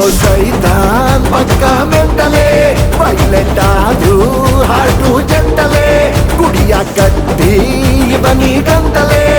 ಸೈತಾನ್ ಪಕ್ಕ ಮೆಂಟಲೆ ವೈಲೆಂಟ್ ಆದ್ರೂ ಹಾರ್ಟು ಜಂಟಲೆ ಗುಡಿಯ ಕಟ್ಟಿ ಬನ್ನಿ ಗಂಟಲೆ